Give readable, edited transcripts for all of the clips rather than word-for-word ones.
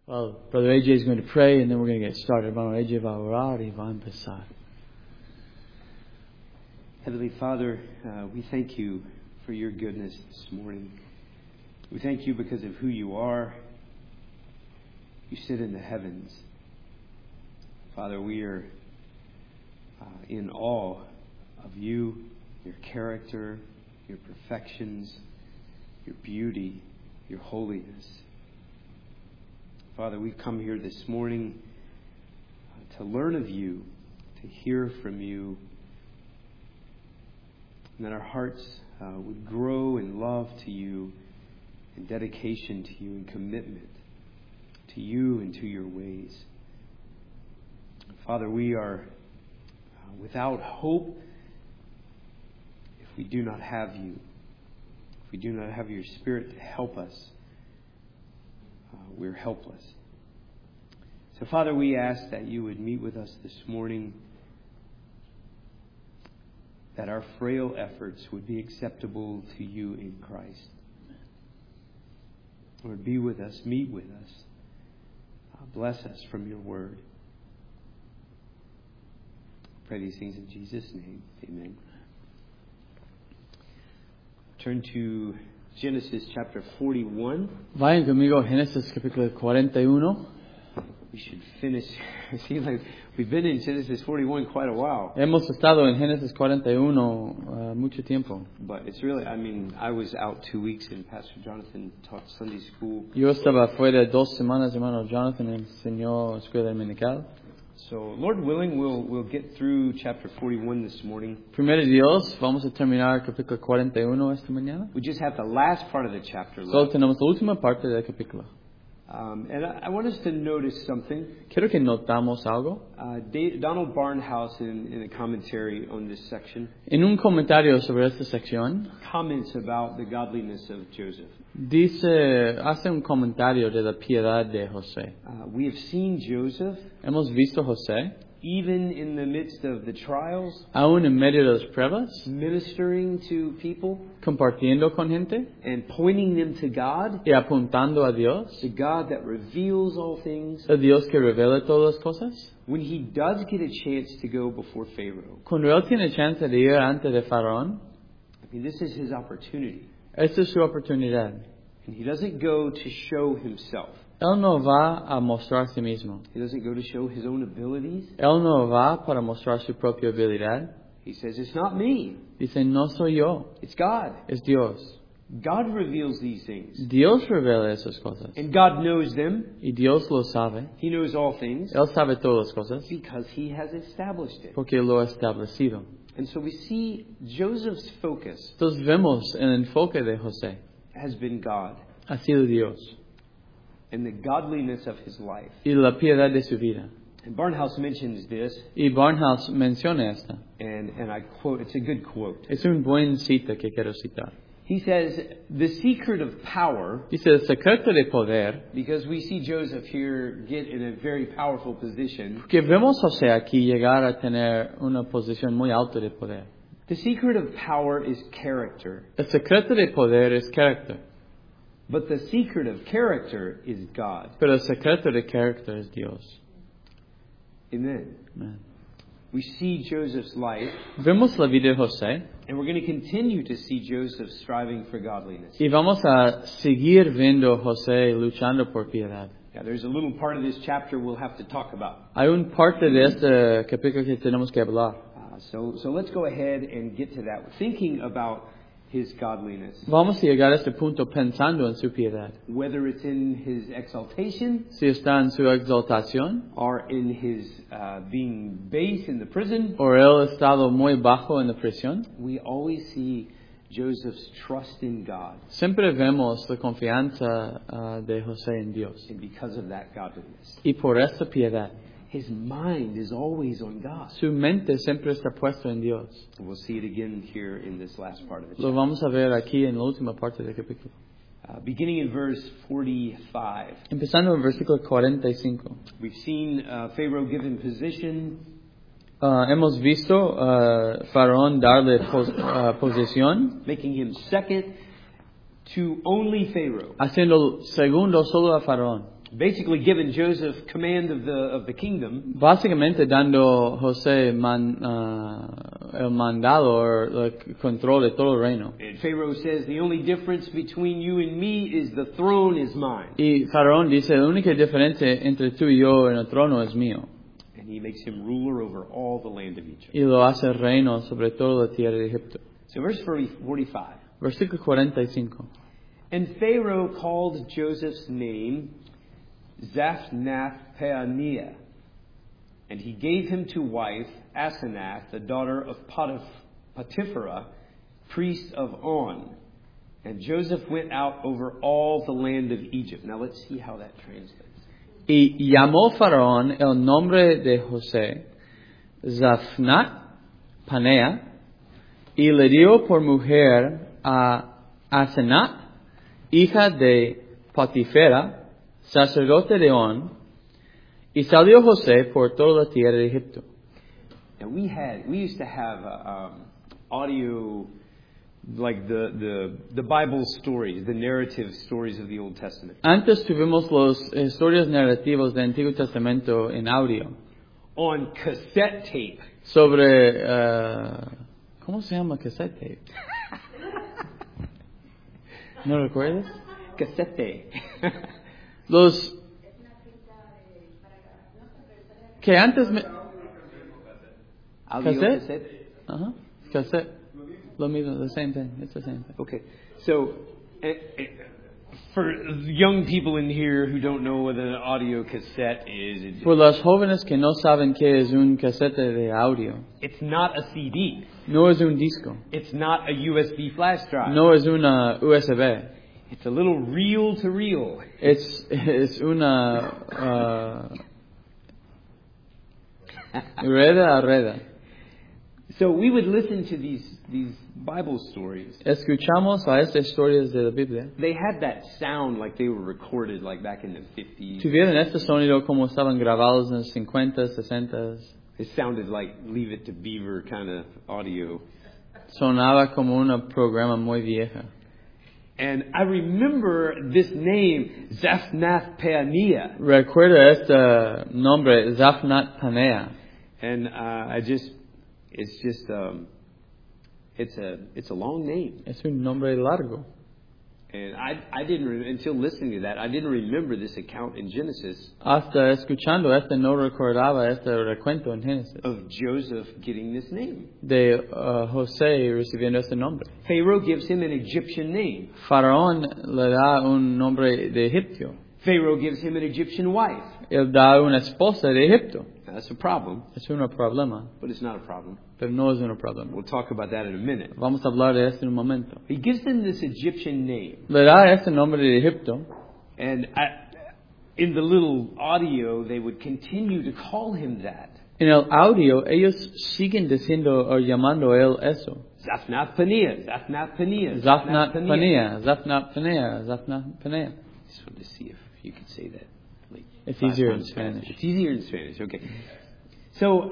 Well, Brother AJ is going to pray and then we're going to get started. Hermano AJ va a orar y va a empezar. Heavenly Father, we thank you for your goodness this morning. We thank you because of who you are. You sit in the heavens. Father, we are in awe of you, your character, your perfections, your beauty, your holiness. Father, we've come here this morning to learn of you, to hear from you, and that our hearts would grow in love to you, in dedication to you, in commitment to you and to your ways. Father, we are without hope if we do not have you, if we do not have your Spirit to help us. We're helpless. So, Father, we ask that you would meet with us this morning, that our frail efforts would be acceptable to you in Christ. Lord, be with us, meet with us. Bless us from your word. I pray these things in Jesus' name. Amen. Turn to Genesis chapter 41. Vayan conmigo a Génesis capítulo 41. We should finish. It seems like we've been in Genesis 41 quite a while. Hemos estado en Génesis 41 mucho tiempo. But it's really, I was out 2 weeks and Pastor Jonathan taught Sunday school. Yo estaba fuera 2 semanas, hermano Jonathan enseñó escuela dominical. So, Lord willing, we'll get through chapter 41 this morning. Primero Dios, vamos a terminar capítulo 41 esta mañana. We just have the last part of the chapter left. Solo tenemos la última parte del capítulo. And I want us to notice something. Quiero que notamos algo. Donald Barnhouse, in a commentary on this section, En un comentario sobre esta sección, comments about the godliness of Joseph. hace un comentario de la piedad de José. We have seen Joseph, Hemos visto José, even in the midst of the trials, aún en medio de las pruebas, ministering to people compartiendo con gente and pointing them to God, y apuntando a Dios, the God that reveals all things. el Dios que revela todas las cosas. When he does get a chance to go before Pharaoh, Cuando él tiene chance de ir ante de Faraón, this is his opportunity. esta es su oportunidad. And he doesn't go to show himself. Él no va a mostrar a sí mismo. He doesn't go to show his own abilities. Él no va para mostrar su propia habilidad. He says, it's not me. Dice, no soy yo, It's God. es Dios. God reveals these things. Dios revela esas cosas. And God knows them. Y Dios lo sabe. He knows all things Él sabe todas las cosas because he has established it. porque lo ha establecido. And so we see Joseph's focus Entonces vemos el enfoque de José. has been God Ha sido Dios. and the godliness of his life. Y la piedad de su vida. And Barnhouse mentions this, Y Barnhouse menciona esta. and I quote, it's a good quote. Es un buen cita que quiero citar. He says, the secret of power, Dice, el secreto de poder, because we see Joseph here get in a very powerful position. porque vemos a José aquí llegar a tener una posición muy alta de poder. The secret of power is character, El secreto de poder es carácter, but the secret of character is God. pero el secreto de carácter es Dios. Amen. Amen. We see Joseph's life, Vemos la vida de José and we're going to continue to see Joseph striving for godliness. y vamos a seguir viendo a José luchando por piedad. Now, there's a little part of this chapter we'll have to talk about. Hay un parte de este capítulo que tenemos que hablar. So let's go ahead and get to that. Thinking about his godliness, Vamos a llegar a este punto pensando en su piedad. whether it's in his exaltation Si está en su exaltación or in his being base in the prison, o él estado muy bajo en la prisión, we always see Joseph's trust in God, siempre vemos la confianza de José en Dios. and because of that godliness, Y por esta piedad, his mind is always on God. su mente siempre está puesta en Dios. We'll see it again here in this last part of the Lo chapter. vamos a ver aquí en la última parte del capítulo. Beginning in verse 45, Empezando en versículo 45. we've seen Pharaoh given position. Hemos visto Faraón darle posición, Making him second to only Pharaoh. haciendo segundo solo a Faraón. basically given Joseph command of the kingdom. Básicamente dando José el mandado o el control de todo el reino. And Pharaoh says, the only difference between you and me is the throne is mine. Y Faraón dice, la única diferencia entre tú y yo en el trono es mío. And he makes him ruler over all the land of Egypt. Y lo hace reino sobre toda la tierra de Egipto. So verse 45. Versículo 45. And Pharaoh called Joseph's name Zaphnath-Paaneah, and he gave him to wife Asenath, the daughter of Potipharah, priest of On. And Joseph went out over all the land of Egypt. Now let's see how that translates. Y llamó Faraón el nombre de José Zaphnath-Paaneah, y le dio por mujer a Asenath, hija de Potifera, sacerdote de On, y salió José por toda la tierra de Egipto. And we used to have audio, like the Bible stories, the narrative stories of the Old Testament. Antes tuvimos los historias narrativas del Antiguo Testamento en audio. On cassette tape. Sobre, ¿cómo se llama cassette tape? ¿No recuerdas? Cassette. Los que antes cassette. Uh-huh. Cassette. Lo mismo, the same thing. It's the same thing. Okay. So for young people in here who don't know what an audio cassette is, por los jóvenes que no saben qué es un cassette de audio. It's not a CD. No es un disco. It's not a USB flash drive. No es una USB. It's a little reel to reel. Es una rueda a rueda. So we would listen to these Bible stories. Escuchamos a estas historias de la Biblia. They had that sound like they were recorded like back in the 50s. Tuvieron este sonido como estaban grabados en los 50s, 60s. It sounded like Leave It to Beaver kind of audio. Sonaba como un programa muy vieja. And I remember this name, Zaphnath-Paaneah. Recuerda este nombre, Zaphnath-Paaneah. And it's a long name. Es un nombre largo. And I didn't until listening to that, I didn't remember this account in Genesis. Hasta escuchando no recordaba este recuento en Génesis. Of Joseph getting this name. De José recibiendo este nombre. Pharaoh gives him an Egyptian name. Faraón le da un nombre de egipcio. Pharaoh gives him an Egyptian wife. Él da una esposa de Egipto. Now, that's a problem. Es un problema. But it's not a problem. Pero no es un problema. We'll talk about that in a minute. Vamos a hablar de esto en un momento. He gives them this Egyptian name. Le da este nombre de Egipto. And in the little audio, they would continue to call him that. En el audio, ellos siguen diciendo o llamando a él eso. Zaphnath-Paaneah, Zaphnath-Paaneah, Zaphnath-Paaneah, Zaphnath-Paaneah, Zaphnath-Paaneah. Just wanted to see if you could say that. Like it's easier in Spanish. It's easier in Spanish, okay. So,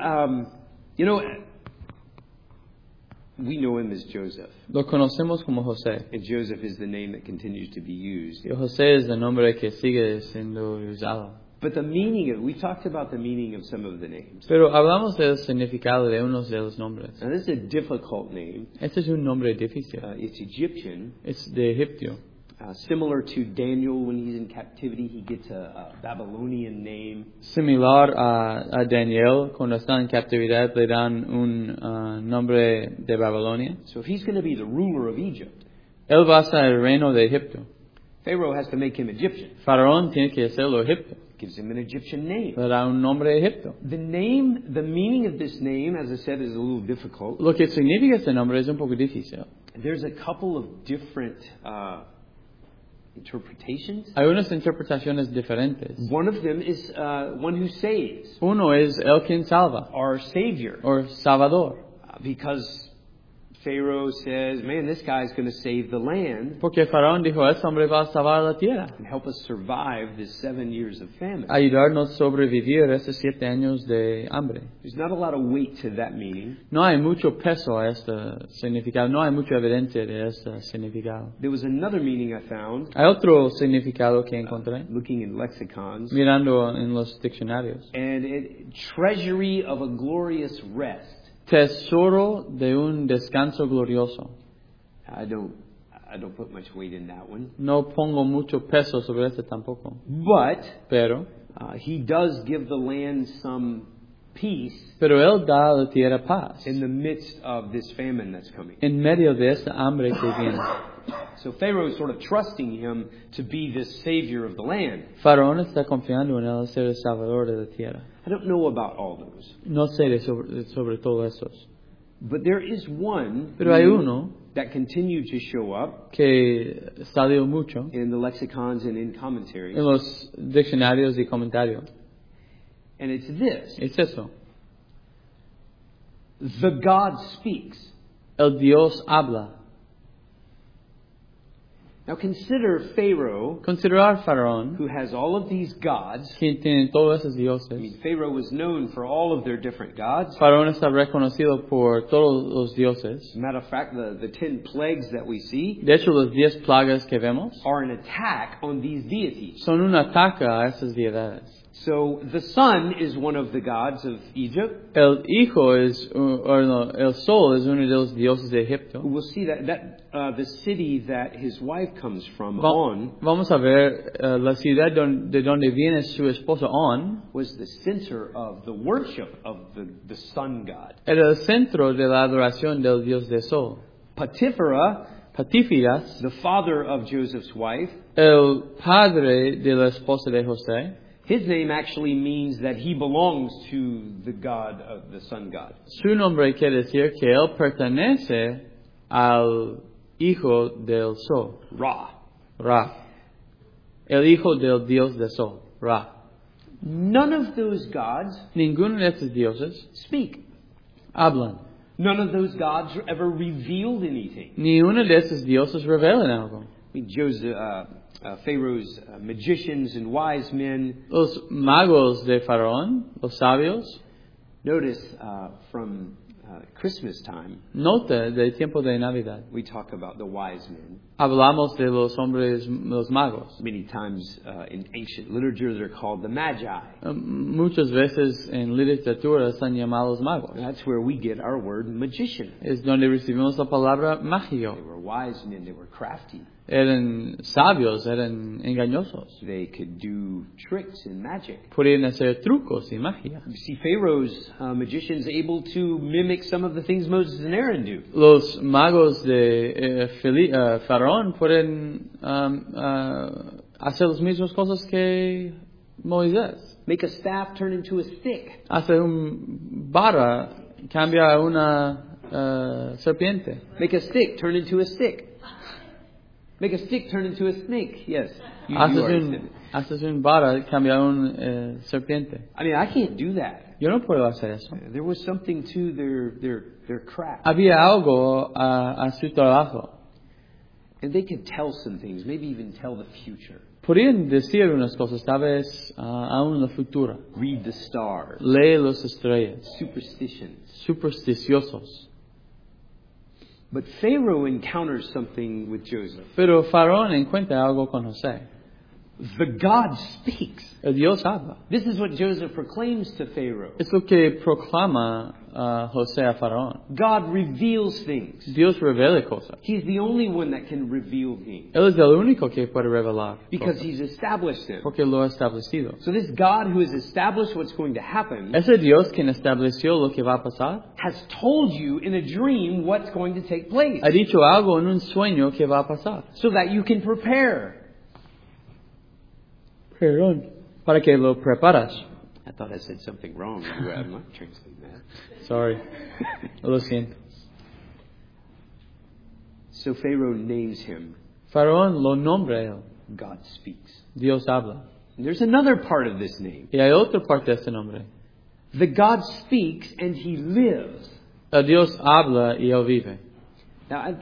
we know him as Joseph. Lo conocemos como José. And Joseph is the name that continues to be used. Y José es el nombre que sigue siendo usado. But the meaning of, we talked about the meaning of some of the names. Pero hablamos del significado de unos de los nombres. Now this is a difficult name. Este es un nombre difícil. It's Egyptian. Es de Egipcio. Similar to Daniel when he's in captivity, he gets a Babylonian name. Similar a Daniel, cuando está en captividad le dan un nombre de Babilonia. So if he's going to be the ruler of Egypt, él va a ser el reino de Egipto. Pharaoh has to make him Egyptian. Faraón tiene que hacerlo Egipto. Gives him an Egyptian name. Le da un nombre de Egipto. The meaning of this name, as I said, is a little difficult. Lo que significa este nombre es un poco difícil. There's a couple of different interpretations. Hay unas interpretaciones diferentes. One of them is one who saves. Uno es el quien salva. Our Savior. O Salvador. Because Pharaoh says, man, this guy's going to save the land Porque Faraón dijo, ese hombre va a salvar la tierra, and help us survive this 7 years of famine. ayudarnos a sobrevivir esos 7 años de hambre. There's not a lot of weight to that meaning. No hay mucho peso a este significado, no hay mucha evidencia de este significado. There was another meaning I found Hay otro significado que encontré looking in lexicons, mirando en los diccionarios. and treasury of a glorious rest. Tesoro de un descanso glorioso. I don't put much weight in that one. No pongo mucho peso sobre este tampoco. But Pero he does give the land some peace él da a la tierra paz in the midst of this famine that's coming. en medio de esta hambre que viene. So Pharaoh is sort of trusting him to be this savior of the land. Faraón está confiando en él ser el salvador de la tierra. I don't know about all those. No sé sobre todo esos. But there is one Pero hay uno that continued to show up que salió mucho in the lexicons and in commentaries. en los diccionarios y comentarios. And it's this. Es eso. The God speaks. El Dios habla. Now consider Pharaoh, Considerar Faraón, who has all of these gods. que tiene todos esos I dioses. mean, Pharaoh was known for all of their different gods. Faraón está reconocido por todos los dioses. Matter of fact, the 10 plagues that we see De hecho, los 10 plagas que vemos are an attack on these deities. son un ataque a esas deidades. So the sun is one of the gods of Egypt. El sol es uno de los dioses de Egipto. We'll see that the city that his wife comes from, On, Vamos a ver la ciudad de donde viene su esposa On. was the center of the worship of the sun god. Era el centro de la adoración del dios de sol. Potiphera, Patífiras, the father of Joseph's wife, el padre de la esposa de José, his name actually means that he belongs to the god of the sun god. su nombre quiere decir que él pertenece al hijo del sol, Ra. Ra. El hijo del dios del sol, Ra. None of those gods Ninguno de estos dioses speak. hablan. None of those gods ever revealed anything. Ni uno de estos dioses revelan algo. I mean, Pharaoh's magicians and wise men. Los magos de Faraón, los sabios, Notice from Christmas time, nota del tiempo de Navidad. we talk about the wise men. Hablamos de los hombres, los magos. Many times in ancient literature, they're called the magi. Muchas veces en literatura están llamados magos. That's where we get our word magician. Es donde recibimos la palabra They mágico. were wise men. They were crafty. Eran sabios, eran engañosos. They could do tricks and magic. Podían hacer trucos y magia. You see Pharaoh's magicians able to mimic some of the things Moses and Aaron do. Los magos de Faraón pueden hacer las mismas cosas que Moisés. Make a staff turn into a stick. Hace un vara, cambia a una serpiente. Make a stick turn into a stick. Make a stick turn into a snake. Yes. You already said it. Haces un vara, cambia a un serpiente. I mean, I can't do that. Yo no puedo hacer eso. There was something to their craft. Había algo a su trabajo. And they could tell some things, maybe even tell the future. Podían decir unas cosas, tal vez aún en la futura. Read the stars. Lee las estrellas. Superstitions. Supersticiosos. But Pharaoh encounters something with Joseph. Pero Faraón encuentra algo con José. The God speaks. El Dios habla. This is what Joseph proclaims to Pharaoh. Es lo que proclama José a Faraón. God reveals things. Dios revela cosas. He's the only one that can reveal things. Él es el único que puede revelar Because cosas, he's established them. porque lo ha establecido. So this God who has established what's going to happen Ese Dios quien estableció lo que va a pasar has told you in a dream what's going to take place. ha dicho algo en un sueño que va a pasar. So that you can prepare. Perdón. Para que lo preparas. I thought I said something wrong. I'm not translating that. Sorry. Lo siento. So Pharaoh names him. Faraón lo nombra él. God speaks. Dios habla. And there's another part of this name. Y hay otra parte de este nombre. The God speaks and he lives. El Dios habla y él vive. Now,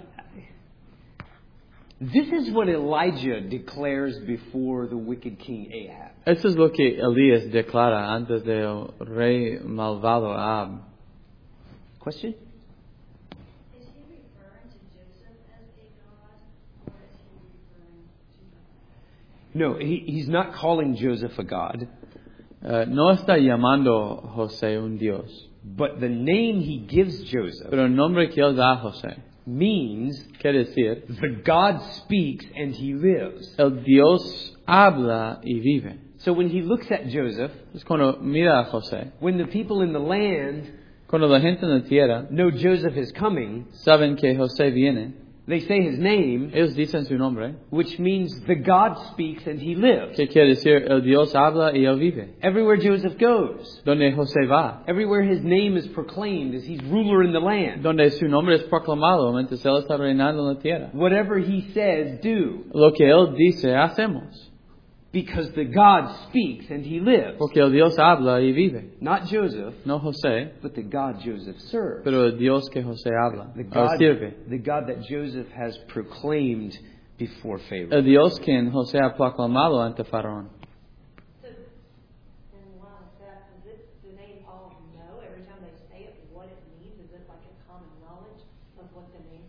this is what Elijah declares before the wicked king Ahab. Eso es lo que Elías declara antes del rey malvado Ahab. Question? Is he referring to Joseph as a god, or is he referring to God? No, he's not calling Joseph a god, No está llamando a José un Dios, but the name he gives Joseph pero el nombre que él da a José means quiere decir the God speaks and he lives. el Dios habla y vive. So when he looks at Joseph, Es cuando mira a José, when the people in the land cuando la gente en la tierra know Joseph is coming, saben que José viene, they say his name, ellos dicen su nombre, which means the God speaks and he lives. que quiere decir el Dios habla y él vive. Everywhere Joseph goes, Donde José va, everywhere his name is proclaimed as he's ruler in the land. donde su nombre es proclamado mientras él está reinando en la tierra. Whatever he says, do. Lo que él dice, hacemos. Because the God speaks and he lives. Porque el Dios habla y vive. Not Joseph, No José, but the God Joseph serves. pero el Dios que José habla, The o God, sirve. the God that Joseph has proclaimed before Pharaoh. El Dios quien José ha proclamado ante Faraón. So, in line with that, does it, do they all know every time they say it what it means? Is it like a common knowledge of what the name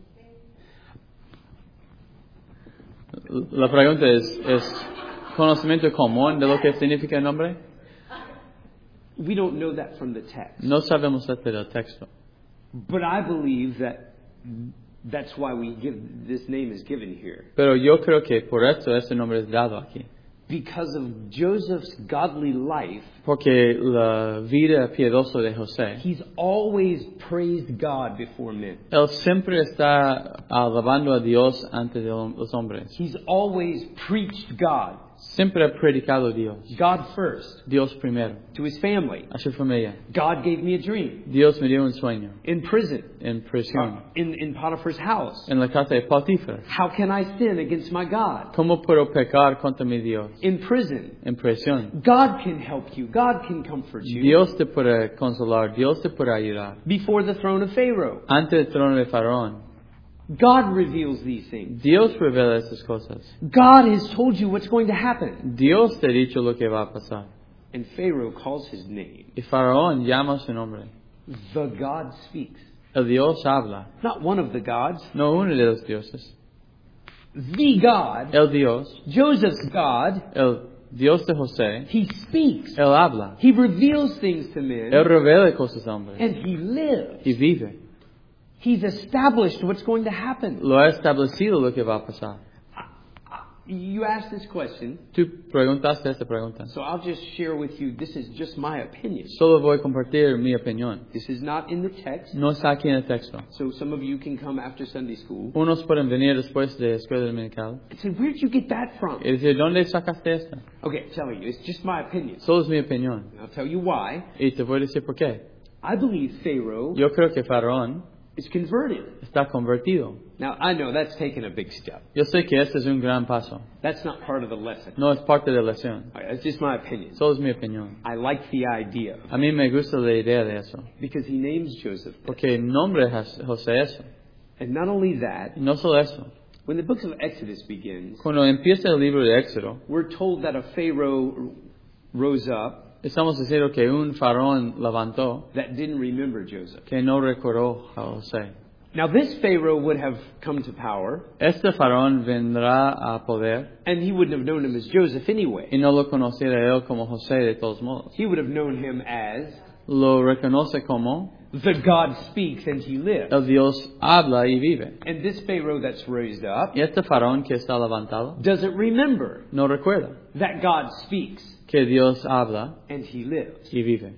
means? La pregunta es conocimiento común de lo que significa el nombre? We don't know that from the text. No sabemos esto del texto. But I believe that that's why this name is given here. Pero yo creo que por esto este nombre es dado aquí. Because of Joseph's godly life, Porque la vida piadosa de José, he's always praised God before men. él siempre está alabando a Dios ante los hombres. He's always preached God, Siempre ha predicado a Dios. God first, Dios primero. to his family. A su familia. God gave me a dream. Dios me dio un sueño. In prison, En prisión. in Potiphar's house. En la casa de Potifar. How can I sin against my God? ¿Cómo puedo pecar contra mi Dios? In prison, En prisión. God can help you. God can comfort you. Dios te puede consolar. Dios te puede ayudar. Before the throne of Pharaoh, Ante el trono de Faraón. God reveals these things. Dios revela estas cosas. God has told you what's going to happen. Dios te ha dicho lo que va a pasar. And Pharaoh calls his name. Y Faraón llama su nombre. The God speaks. El Dios habla. Not one of the gods. No uno de los dioses. The God, El Dios. Joseph's God, El Dios de José. he speaks. Él habla. He reveals things to men. Él revela cosas a hombres. And he lives. Y vive. He's established what's going to happen. Lo ha establecido lo que va a pasar. You asked this question, Tú preguntaste esta pregunta. so I'll just share with you, this is just my opinion. Solo voy a compartir mi opinión. This is not in the text, No está aquí en el texto. so some of you can come after Sunday school Unos pueden venir después de escuela dominical and say, where did you get that from? y decir, ¿dónde sacaste esta? Okay, I'm telling you, it's just my opinion. Solo es mi opinión. And I'll tell you why. Y te voy a decir por qué. I believe Pharaoh Yo creo que Faraón is converted. está convertido. Now, I know that's taken a big step. Yo sé que este es un gran paso. That's not part of the lesson. No es parte de la lección. All right, that's just my opinion. Solo es mi opinión. I like the idea A mí me gusta la idea de eso. because he names Joseph. Porque el nombre es José eso. And not only that, Y no solo eso. when the book of Exodus begins, Cuando empieza el libro de Éxodo, we're told that a Pharaoh rose up estamos diciendo que un faraón levantó that didn't remember Joseph. que no recordó a José. Now, this Pharaoh would have come to power, Este faraón vendrá a poder and he wouldn't have known him as Joseph anyway. y no lo conociera él como José de todos modos. He would have known him as Lo reconoce como the God speaks and he lives. el Dios habla y vive. And this Pharaoh that's raised up Y este faraón que está levantado doesn't remember no recuerda that God speaks que Dios habla and he lives. y vive.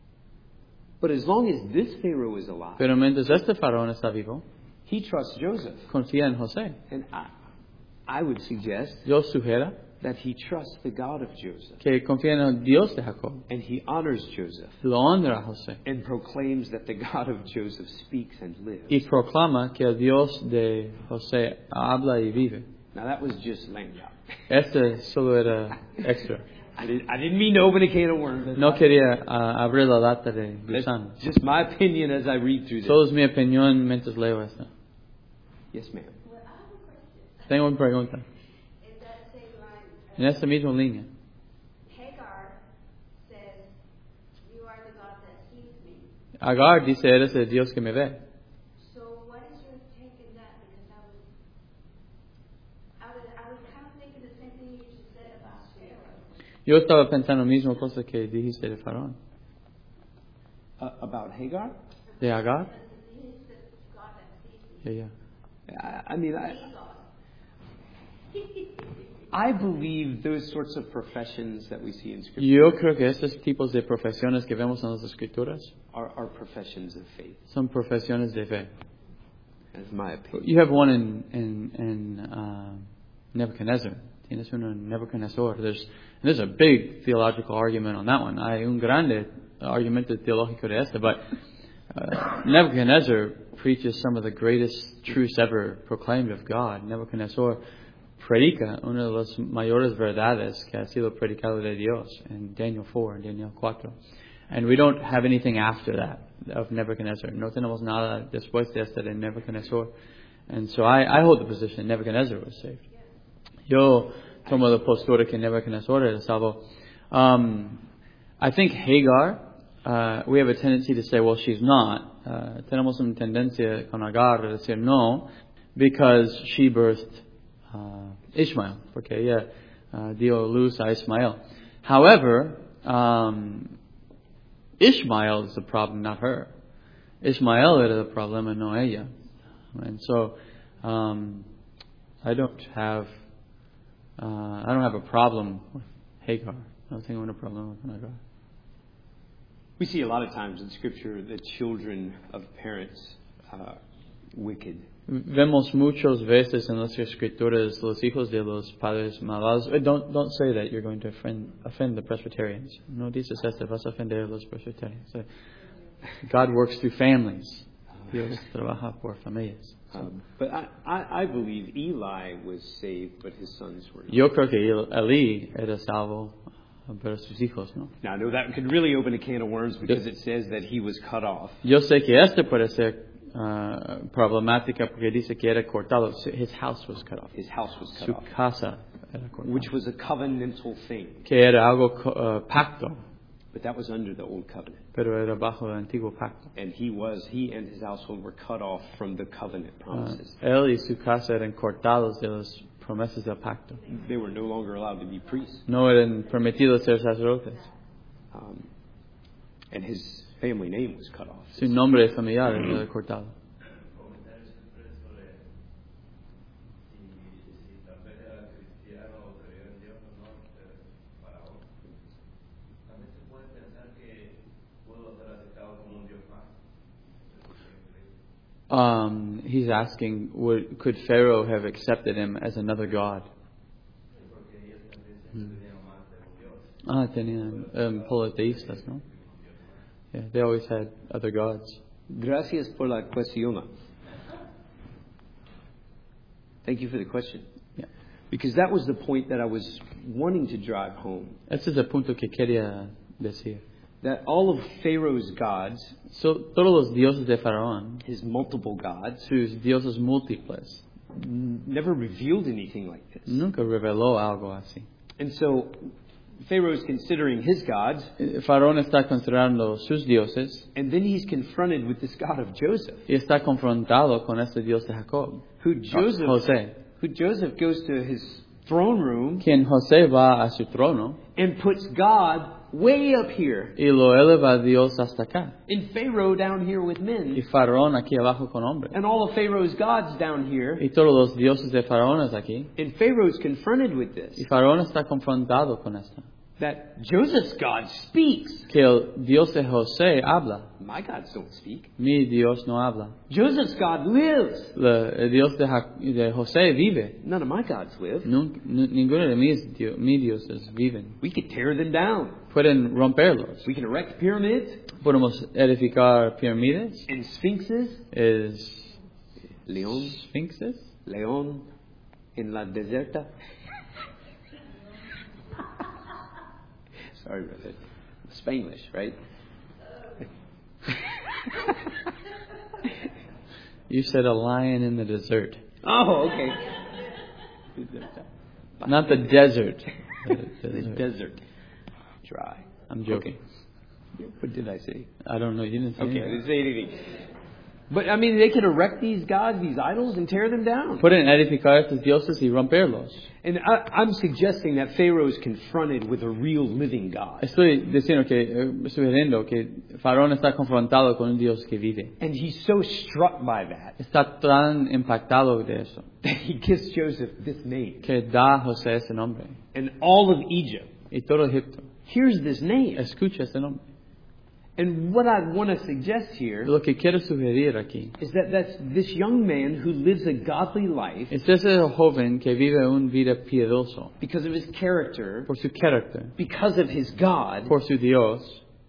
But as long as this Pharaoh is alive, Pero mientras este faraón está vivo, he trusts Joseph. confía en José. And I would suggest Yo sugiero that he trusts the God of Joseph. que confía en el Dios de Jacob. And he honors Joseph Lo honra a José. and proclaims that the God of Joseph speaks and lives. Y proclama que el Dios de José habla y vive. Now that was just lamb chop. Este solo era extra. I didn't mean to open a can of worms. No quería abrir la lata de That's gusano. just my opinion as I read through this. Solo es mi opinión mientras leo esto. Yes, ma'am. Well, I have a question. Tengo una pregunta. In that same line, En esta misma línea. Hagar says, "You are the God that sees me." Agar dice, eres el Dios que me ve. So, what is your take in that? Because I was kind of thinking the same thing you just said about Pharaoh. Yo estaba pensando la misma cosa que dijiste de Faraón. About Hagar? ¿De Agar? He's the God that sees me. Yeah. I believe those sorts of professions that we see in Scripture Yo creo que estos tipos de profesiones que vemos en las Escrituras are professions of faith. son profesiones de fe. That's my opinion. You have one in Nebuchadnezzar. Tienes uno en Nebuchadnezzar. There's a big theological argument on that one. Hay un grande argumento teológico de este, but Nebuchadnezzar preaches some of the greatest truths ever proclaimed of God. Nebuchadnezzar predica una de las mayores verdades que ha sido predicado de Dios in Daniel 4, Daniel 4. And we don't have anything after that of Nebuchadnezzar. No tenemos nada después de este de Nebuchadnezzar. And so I hold the position Nebuchadnezzar was saved. Yo tomo la postura que Nebuchadnezzar era salvo. I think Hagar, we have a tendency to say, well, she's not. Tenemos una tendencia con Agar de decir no, because she birthed Ishmael, porque ella dio luz a Ismael. However, Ishmael is the problem, not her. Ishmael era el problema, no ella. And so, I don't have a problem with Hagar. No tengo un problema con Agar. We see a lot of times in Scripture the children of parents wicked. Vemos muchas veces en las Escrituras los hijos de los padres malvados. Don't say that you're going to offend the Presbyterians. No dices esto, vas a ofender a los Presbyterians. God works through families. Dios trabaja por familias. But I believe Eli was saved, but his sons were not. Yo creo que Eli era salvo, pero sus hijos no. Now, I know that could really open a can of worms because it says that he was cut off. Yo sé que este puede ser problemática porque dice que era cortado. His house was cut off. His house was cut Su off. casa era cortada. Which was a covenantal thing. Que era algo pacto. But that was under the old covenant. Pero era bajo el antiguo pacto. And he and his household were cut off from the covenant promises. Él y su casa eran cortados de las promesas del pacto. They were no longer allowed to be priests. No eran permitidos ser sacerdotes. And his family name was cut off. Su nombre familiar era cortado. He's asking, could Pharaoh have accepted him as another god? Tenían polytheistas, ¿no? Yeah, they always had other gods. Gracias por la cuestión. Thank you for the question. Yeah. Because that was the point that I was wanting to drive home. Ese es el punto que quería decir. That all of Pharaoh's gods, Todos los dioses de Faraón, his multiple gods, sus dioses múltiples, never revealed anything like this. nunca reveló algo así. And so Pharaoh's considering his gods, Faraón está considerando sus dioses and then he's confronted with this God of Joseph, y está confrontado con este Dios de Jacob, who Joseph goes to his throne room, quien José va a su trono and puts God way up here, y lo eleva a Dios hasta acá, and Pharaoh down here with y men, Faraón aquí abajo con hombres, and all of Pharaoh's gods down here, y todos los dioses de Faraón aquí, and Pharaoh's confronted with this, y Faraón está confrontado con esto, that Joseph's God speaks. que el Dios de José habla, My gods don't speak. mi Dios no habla, Joseph's God lives. el Dios de José vive, None of my gods live. ninguno de mis dioses viven, We could tear them down. pueden romperlos, We can erect pyramids podemos edificar pirámides, and sphinxes. León esfinxes, en la deserta. Sorry, brother. Spanglish, right? You said a lion in the desert. Oh, okay. Not the desert. The desert. Dry. I'm joking. Okay. What did I say? I don't know. You didn't say Okay, I anything. didn't say anything. But, I mean, they could erect these gods, these idols, and tear them down. Pueden edificar estos dioses y romperlos. And I'm suggesting that Pharaoh is confronted with a real living God. Estoy sugiriendo que Faraón está confrontado con un Dios que vive. And he's so struck by that Está tan impactado de eso that he gives Joseph this name. que da a José ese nombre. And all of Egypt Y todo Egipto hears this name. escucha ese nombre. And what I want to suggest here Lo que quiero sugerir aquí is that that's this young man who lives a godly life es ese joven que vive una vida piedoso because of his character, por su carácter, because of his God, por su Dios,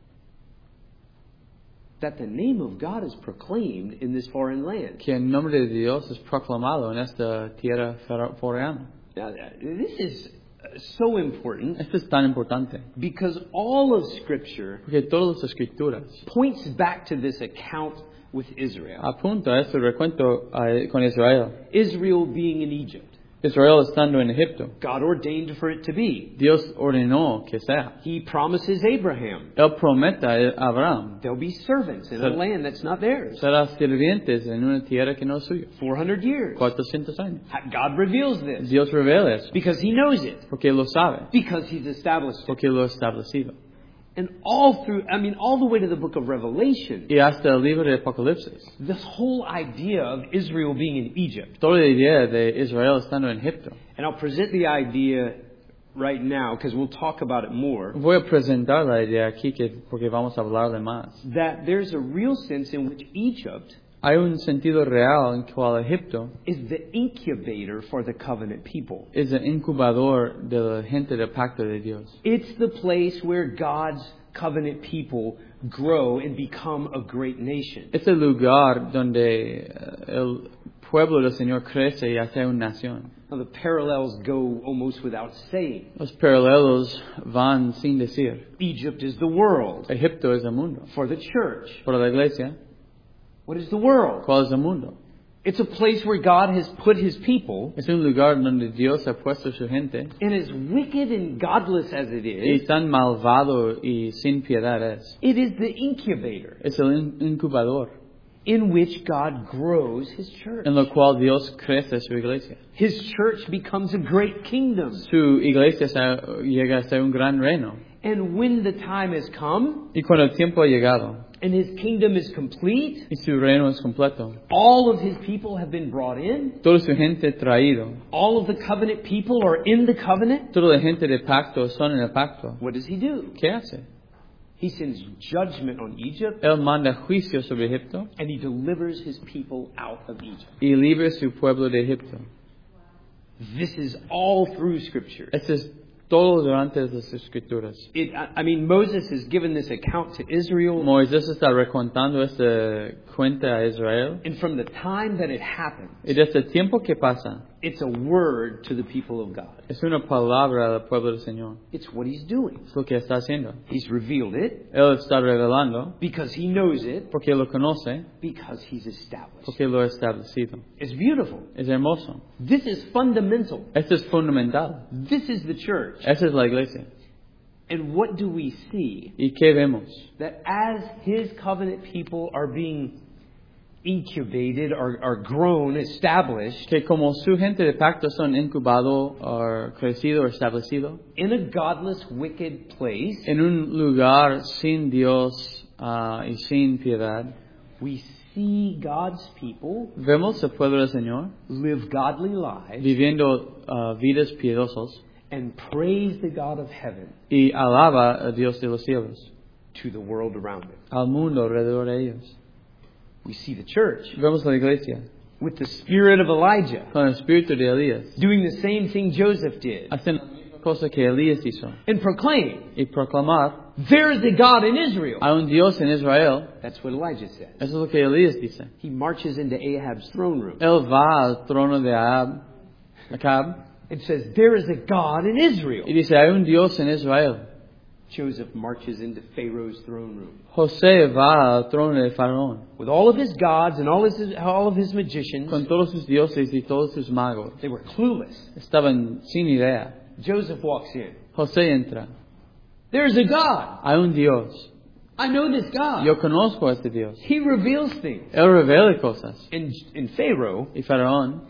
that the name of God is proclaimed in this foreign land. que el nombre de Dios es proclamado en esta tierra foreana. Now, this is so important Esto es tan importante because all of Scripture porque todas las escrituras points back to this account with Israel. apuntan a este recuento con Israel. Israel being in Egypt. Israel estando en Egipto. God ordained for it to be. Dios ordenó que sea. He promises Abraham Él promete a Abraham there'll be servants in a land that's not theirs. será sirvientes en una tierra que no es suya. 400 years. 400 años. God reveals this Dios revela eso because He knows it, porque lo sabe, because He's established it. porque lo ha establecido. And all the way to the book of Revelation, Y hasta el libro de Apocalipsis, this whole idea of Israel being in Egypt. toda la idea de Israel estando en Egipto. And I'll present the idea right now because we'll talk about it more. Voy a presentar la idea aquí porque vamos a hablar de más. That there's a real sense in which Egypt Hay un sentido real en cual Egipto is the incubator for the covenant people. es el incubador de la gente del pacto de Dios. It's the place where God's covenant people grow and become a great nation. Es el lugar donde el pueblo del Señor crece y hace una nación. Now, the parallels go almost without saying. Los paralelos van sin decir. Egypt is the world Egipto es el mundo. for the church. Para la iglesia, What is the world? ¿cuál es el mundo? It's a place where God has put His people, Es un lugar donde Dios ha puesto su gente and as wicked and godless as it y is, tan malvado y sin piedad es. it is the incubator Es el incubador in which God grows His church. en lo cual Dios crece su iglesia. His church becomes a great kingdom. Su iglesia llega a ser un gran reino. And when the time has come, Y cuando el tiempo ha llegado and His kingdom is complete, y su reino es completo, all of His people have been brought in, toda su gente traído, all of the covenant people are in the covenant, toda la gente de pacto son en el pacto. what does He do? ¿Qué hace? He sends judgment on Egypt, Él manda juicio sobre Egipto and He delivers His people out of Egypt. y libre su pueblo de Egipto. This is all through Scripture. Eso es todo durante las escrituras. Moses is given this account to Israel, Moisés está recontando esta cuenta a Israel and from the time that it happened, y desde el tiempo que pasa it's a word to the people of God. es una palabra al pueblo del Señor. It's what He's doing. Es lo que está haciendo. He's revealed it Él está revelando because He knows it, porque lo conoce, because He's established. porque lo ha establecido. It's beautiful. Es hermoso. This is fundamental. Esto es fundamental. This is the church. Esa es la iglesia. And what do we see? ¿Y qué vemos? That as His covenant people are being incubated, are grown, established, Que como su gente de pacto son incubado o crecido o establecido in a godless, wicked place, en un lugar sin Dios y sin piedad, we see God's people vemos el pueblo del Señor live godly lives viviendo vidas piadosos and praise the God of heaven y alaba a Dios de los cielos to the world around them. al mundo alrededor de ellos. We see the church Vemos la iglesia with the spirit of Elijah con el espíritu de Elías doing the same thing Joseph did haciendo la misma cosa que Elías hizo and proclaim, y proclamar there is a God in Israel. a un Dios en Israel. That's what Elijah says. Eso es lo que Elías dice. He marches into Ahab's throne room Él va al trono de Acab and says, there is a God in Israel. y dice, hay un Dios en Israel. Joseph marches into Pharaoh's throne room José va al trono de Faraón with all of his gods and all of his magicians. con todos sus dioses y todos sus magos. They were clueless. Estaban sin idea. Joseph walks in. José entra. There's a God. Hay un Dios. I know this God. Yo conozco a este Dios. He reveals things. Él revela cosas. And Pharaoh, Y Faraón,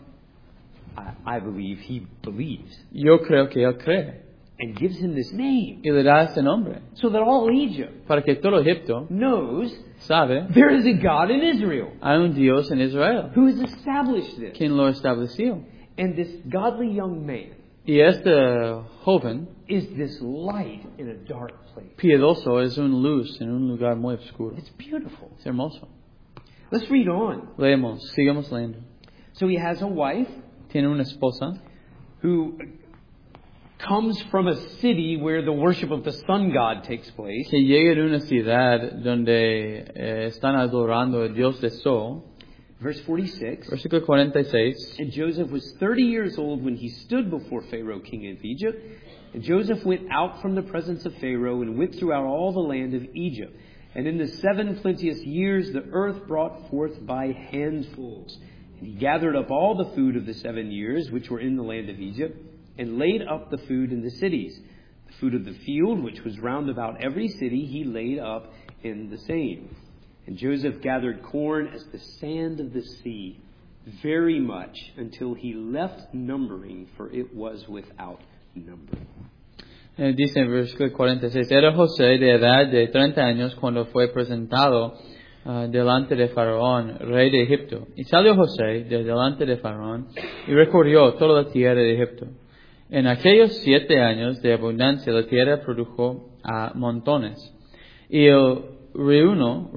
I believe he believes yo creo que él cree. and gives him this name Y le da este nombre. so that all Egypt Para que todo Egipto knows sabe, there is a God in Israel hay un Dios en Israel. who has established this. Quien lo estableció. And this godly young man Y este joven is this light in a dark place. piedoso es una luz en un lugar muy oscuro. It's beautiful. Es hermoso. Let's read on. Leemos, sigamos leyendo. So he has a wife Tiene una esposa who comes from a city where the worship of the sun god takes place. que llega de una ciudad donde están adorando al Dios del Sol. Verse 46. Versículo 46. And Joseph was 30 years old when he stood before Pharaoh, king of Egypt. And Joseph went out from the presence of Pharaoh and went throughout all the land of Egypt. And in the 7 plenteous years the earth brought forth by handfuls. And he gathered up all the food of the 7 years which were in the land of Egypt, and laid up the food in the cities. The food of the field, which was round about every city, he laid up in the same. And Joseph gathered corn as the sand of the sea, very much, until he left numbering, for it was without number. Dice en versículo 46, era José de edad de 30 años cuando fue presentado delante de Faraón, rey de Egipto. Y salió José de delante de Faraón y recorrió toda la tierra de Egipto. En aquellos 7 años de abundancia la tierra produjo a montones. Y él reunió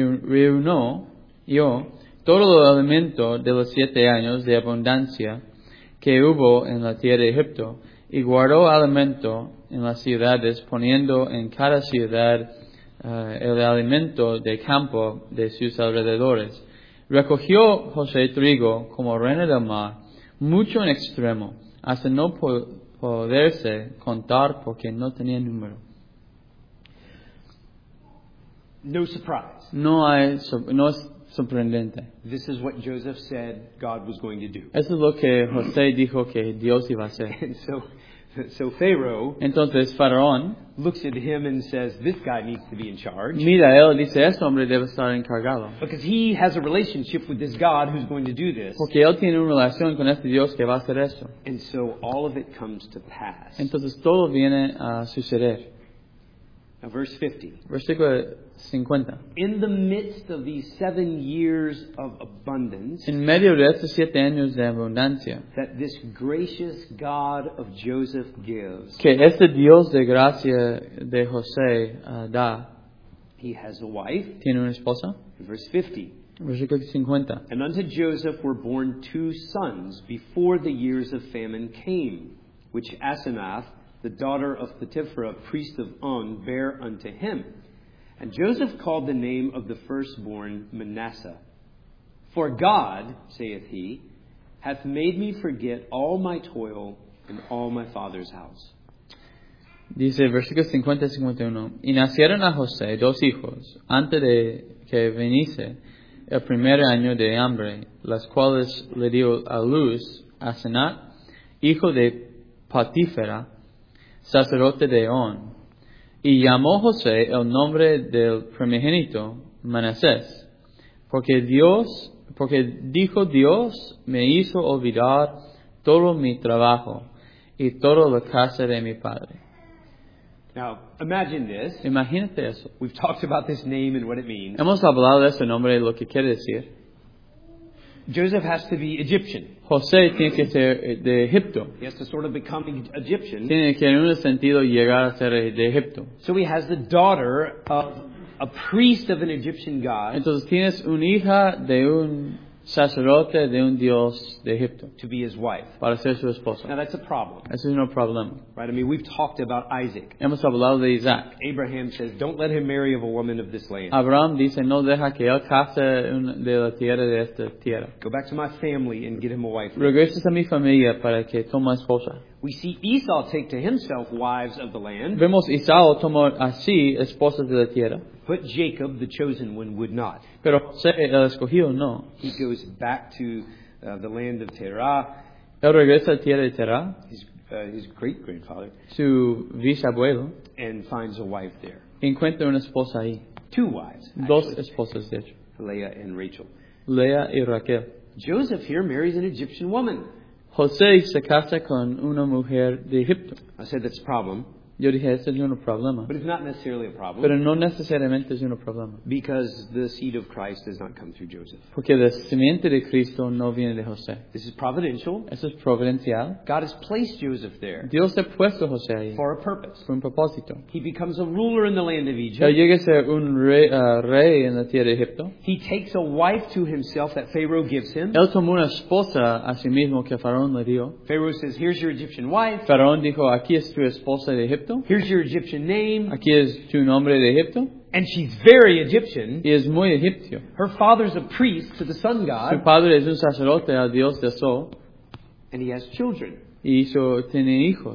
todo el alimento de los 7 años de abundancia que hubo en la tierra de Egipto, y guardó alimento en las ciudades, poniendo en cada ciudad el alimento de campo de sus alrededores. Recogió José trigo como arena del mar, mucho en extremo, hasta no poderse contar porque no tenía número. No surprise. No es sorprendente. This is what Joseph said God was going to do. Eso es lo que José dijo que Dios iba a hacer. And so Pharaoh Entonces Faraón looks at him and says, this guy needs to be in charge. mira a él y dice, este hombre debe estar encargado. Because he has a relationship with this God who's going to do this. Porque él tiene una relación con este Dios que va a hacer eso. And so all of it comes to pass. Entonces todo viene a suceder. Now verse 50. Versículo 50. In the midst of these 7 years of abundance En medio de estos 7 años de abundancia, that this gracious God of Joseph gives, que este Dios de gracia de José da, he has a wife. tiene una esposa. Verse 50. Versículo 50. And unto Joseph were born 2 sons before the years of famine came, which Asenath, the daughter of Potiphera, priest of On, bare unto him. And Joseph called the name of the firstborn Manasseh. For God, saith he, hath made me forget all my toil and all my father's house. Dice versículos 50 y 51. Y nacieron a José 2 hijos, antes de que viniese el primer año de hambre, las cuales le dio a luz Asenat, hijo de Potifera, sacerdote de On. Y llamó José el nombre del primogénito Manasés, porque dijo Dios me hizo olvidar todo mi trabajo y toda la casa de mi padre. Now, imagine this. Imagínate eso. We've talked about this name and what it means. Hemos hablado de ese nombre y lo que quiere decir. Joseph has to be Egyptian. José tiene que ser de Egipto. He has to sort of become Egyptian. Tiene que en un sentido llegar a ser de Egipto. So he has the daughter of a priest of an Egyptian god. Entonces tienes una hija de un sacerdote de un dios de Egipto to be his wife. para ser su esposa. Now that's a problem, Eso es un problema. right? I mean, we've talked about Isaac. Hemos hablado de Isaac. Abraham says, don't let him marry of a woman of this land. Abraham dice, no deja que él case de la tierra de esta tierra. Go back to my family and get him a wife. Regreses a mi familia para que tome esposa. We see Esau take to himself wives of the land, Vemos Isaú tomar así esposas de la tierra, but Jacob, the chosen one, would not. pero José, el escogido, no. He goes back to the land of Terah, Él regresa a la tierra de Terah, his great-grandfather, su bisabuelo, and finds a wife there. encuentra una esposa ahí. 2 wives, Dos actually, esposas, de hecho. Leah and Rachel. Lea y Raquel. Joseph here marries an Egyptian woman. José se casa con una mujer de Egipto. I said that's a problem, Yo dije, este es un problema. but it's not necessarily a problem Pero no necesariamente es un problema. because the seed of Christ does not come through Joseph. Porque la simiente de Cristo no viene de José. This is providential. Eso es providencial. God has placed Joseph there Dios ha puesto a José ahí for a purpose. por un propósito. He becomes a ruler in the land of Él Egypt. llega a ser un rey en la tierra de Egipto. He takes a wife to himself that Pharaoh gives him. Él tomó una esposa a sí mismo que Faraón le dio. Pharaoh says, here's your Egyptian wife. Faraón dijo, aquí es tu esposa de Egipto. Here's your Egyptian name. Aquí es tu nombre de Egipto. And she's very Egyptian. Y es muy egipcio. Her father's a priest to the sun Su god. padre es un sacerdote al dios del sol. And he has children. Y tiene hijos.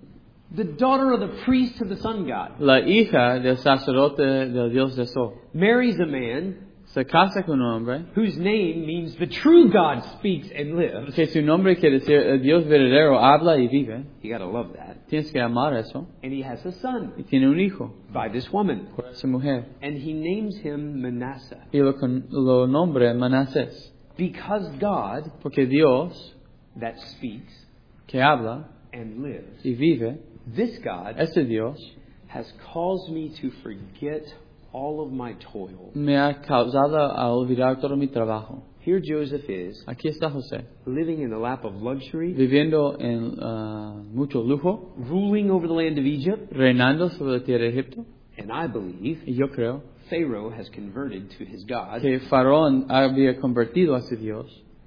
The daughter of the priest to the sun god La hija del sacerdote del dios del sol marries a man se casa con un hombre whose name means the true God speaks and lives. que su nombre quiere decir el Dios verdadero habla y vive. You gotta love that. Tienes que amar eso. And he has a son Y tiene un hijo by this woman. por esa mujer. And he names him Manasseh. Y lo nombra Manasés. Because God, Porque Dios that speaks que habla and lives, y vive, this God ese Dios has caused me to forget all of my toil. me ha causado a olvidar todo mi trabajo. Here Joseph is, Aquí está José, living in the lap of luxury, viviendo en mucho lujo, ruling over the land of Egypt, reinando sobre la tierra de Egipto. and I believe Y yo creo Pharaoh has converted to his God. que Faraón había convertido a su Dios.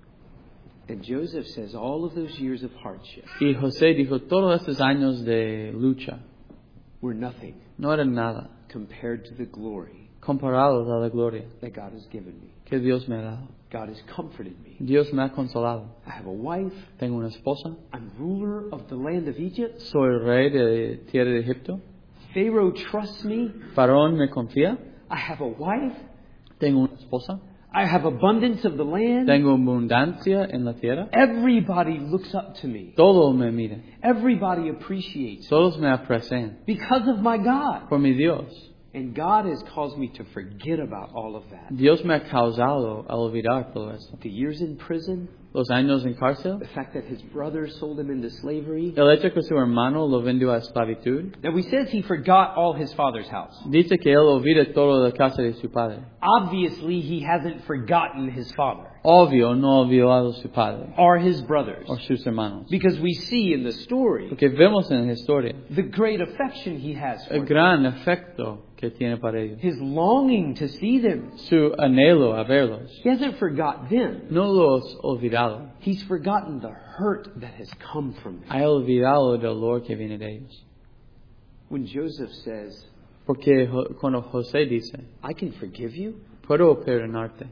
And Joseph says all of those years of hardship Y José dijo, todos estos años de lucha were nothing no eran nada compared to the glory comparados a la gloria that God has given me. que Dios me ha dado. God has comforted me. Dios me ha consolado. I have a wife. Tengo una esposa. I'm ruler of the land of Egypt. Soy rey de tierra de Egipto. Pharaoh trusts me. Faraón me confía. I have a wife. Tengo una esposa. I have abundance of the land. Tengo abundancia en la tierra. Everybody looks up to me. Todo me mira. Everybody appreciates me Todos me aprecian because of my God. por mi Dios. And God has caused me to forget about all of that. Dios me ha causado a olvidar todo esto. The years in prison, Los años en cárcel. the fact that his brother sold him into slavery. El hecho que su hermano lo vendió a esclavitud. Now he says he forgot all his father's house. Dice que él olvida todo de la casa de su padre. Obviously, he hasn't forgotten his father Obvio, no olvidó a su padre or his brothers. o sus hermanos. Because we see in the story Porque vemos en la historia the great affection he has for el them. gran efecto que tiene para ellos. His longing to see them. Su anhelo a verlos. He hasn't forgot them. No los olvidado. He's forgotten the hurt that has come from them. Ha olvidado el dolor que viene de ellos. When Joseph says, Porque cuando José dice, I can forgive you, puedo perdonarte.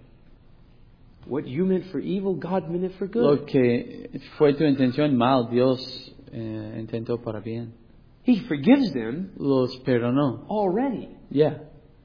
what you meant for evil, God meant it for Lo good. que fue tu intención mal, Dios intentó para bien. He forgives them Los perdonó. already. Ya.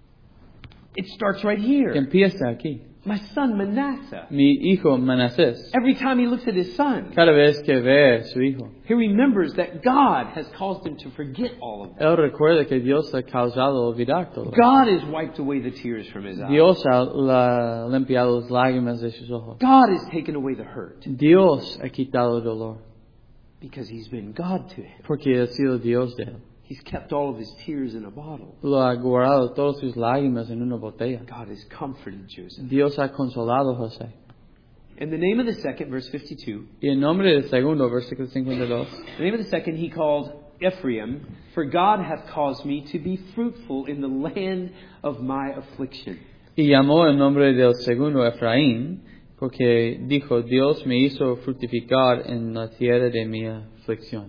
It starts right here. Empieza aquí. My son Manasseh. Mi hijo Manasés. Every time he looks at his son, Cada vez que ve a su hijo, he remembers that God has caused him to forget all of that. él recuerda que Dios ha causado olvidar todo. God has wiped away the tears from his eyes. Dios ha limpiado las lágrimas de sus ojos. God has taken away the hurt Dios ha quitado el dolor. because he's been God to him. Porque ha sido Dios de él. He's kept all of his tears in a bottle. Lo ha guardado todas sus lágrimas en una botella. God has comforted Joseph. Dios ha consolado a José. And the name of the second, verse 52, Y el nombre del segundo, versículo 52. the name of the second he called Ephraim, for God hath caused me to be fruitful in the land of my affliction. Y llamó el nombre del segundo Efraín, Porque dijo, Dios me hizo fructificar en la tierra de mi aflicción.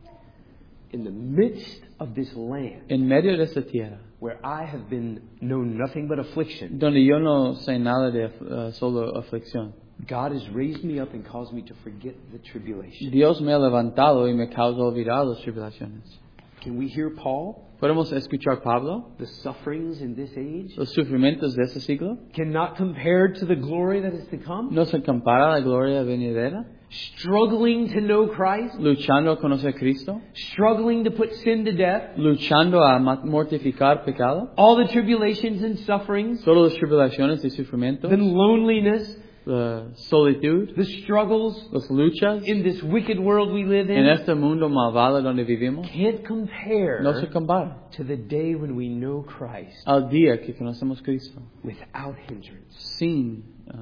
In the midst of this land En medio de esta tierra, where I have been known nothing but affliction, donde yo no sé nada de solo aflicción, God has raised me up and caused me to forget the tribulation. Dios me ha levantado y me causa olvidar las tribulaciones. Can we hear Paul? ¿Podemos escuchar Pablo? The sufferings in this age Los sufrimientos de este siglo cannot compare to the glory that is to come. no se compara a la gloria venidera. Struggling to know Christ, Luchando a conocer a Cristo, struggling to put sin to death, luchando a mortificar pecado, all the tribulations and sufferings, todas las tribulaciones y sufrimientos, the loneliness, la solitud, the struggles las luchas in this wicked world we live en in este mundo malvado donde vivimos, can't compare no se compara to the day when we know Christ al día que conocemos a Cristo without hindrance. sin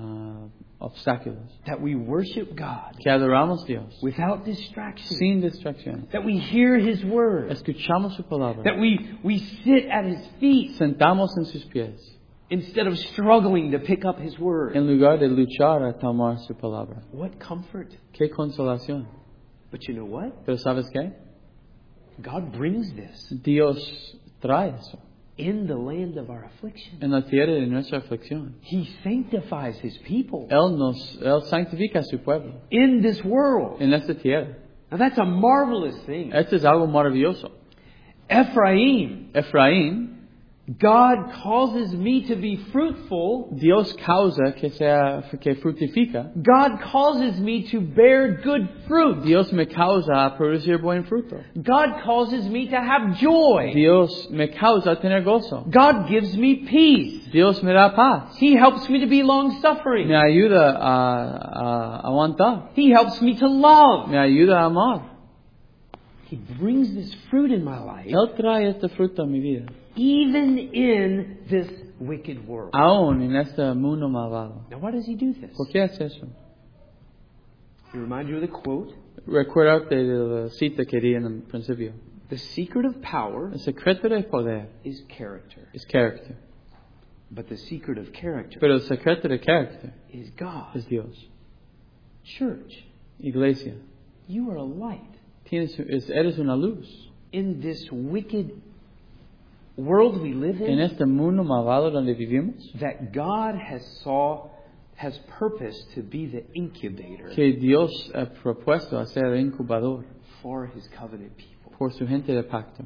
obstáculos, That we worship God que adoramos a Dios without distraction. sin distracción, That we hear His Word. escuchamos su palabra, That we sit at His feet sentamos en sus pies instead of struggling to pick up His Word. en lugar de luchar a tomar su palabra. What comfort. Qué consolación. But you know what? Pero ¿sabes qué? God brings this Dios trae eso in the land of our affliction. en la tierra de nuestra aflicción. He sanctifies His people Él santifica a su pueblo in this world. en esta tierra. Now that's a marvelous thing. Esto es algo maravilloso. Ephraim, Efraín, God causes me to be fruitful. Dios causa que fructifica. God causes me to bear good fruit. Dios me causa a producir buen fruto. God causes me to have joy. Dios me causa tener gozo. God gives me peace. Dios me da paz. He helps me to be long-suffering. Me ayuda a aguantar. He helps me to love. Me ayuda a amar. He brings this fruit in my life, Él trae este fruto a mi vida. even in this wicked world. Aún en este mundo malvado. Now, why does He do this? ¿Por qué hace eso? He reminds you of the quote. Recuérdate de la cita que di en el principio. The secret of power El secreto del poder is character. es carácter. But the secret of character Pero el secreto de carácter is God. es Dios. Church, Iglesia, you are a light eres una luz. in this wicked world we live En in este mundo malvado donde vivimos, that God has purposed to be the incubator que Dios ha propuesto a ser el incubador for His covenant people. por su gente de pacto.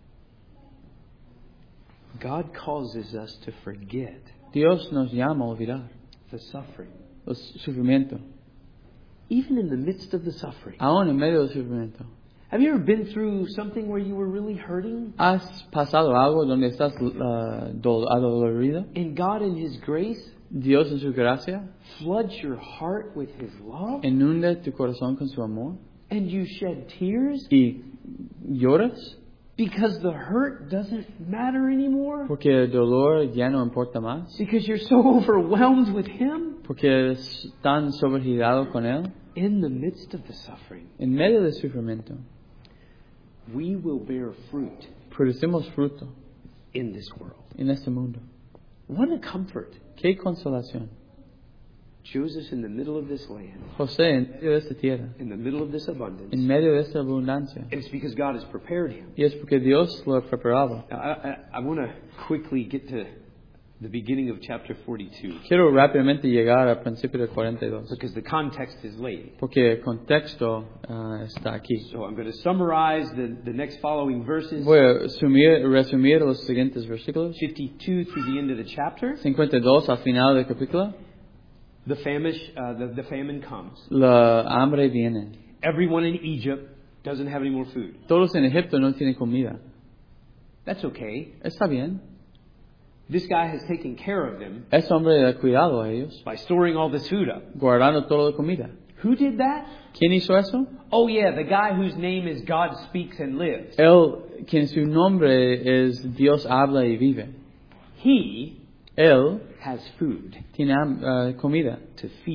God causes us to forget Dios nos llama a olvidar the suffering. el sufrimiento, Even in the midst of the suffering. aún en medio del sufrimiento. Have you ever been through something where you were really hurting? ¿Has pasado algo donde estás adolorido? And God in His grace Dios en su gracia floods your heart with His love? inunde tu corazón con su amor And you shed tears y lloras because the hurt doesn't matter anymore? porque el dolor ya no importa más, Because you're so overwhelmed with Him? porque eres tan sobregirado con Él. In the midst of the suffering, En medio del sufrimiento we will bear fruit producimos fruto in this world. en este mundo. What a comfort. Qué consolación. Joseph in the middle of this land, José en medio de esta tierra, in the middle of this abundance. en medio de esta abundancia. And it's because God has prepared him. Y es porque Dios lo preparaba. Now, I want to quickly get to the beginning of chapter 42 Quiero rápidamente llegar al principio del 42, because the context is late. porque el contexto está aquí. So I'm going to summarize the next following verses, Voy a resumir los siguientes versículos. 52 through the end of the chapter. 52 al final del capítulo. The famine comes. La hambre viene. Everyone in Egypt doesn't have any more food. Todos en Egipto no tienen comida. That's okay. Está bien. This guy has taken care of them Ese hombre ha cuidado a ellos, by storing all this food up. guardando toda la comida. Who did that? ¿Quién hizo eso? Oh yeah, the guy whose name is God Speaks and Lives. Él, quien su nombre es Dios habla y vive. He Él has food tiene comida to feed you.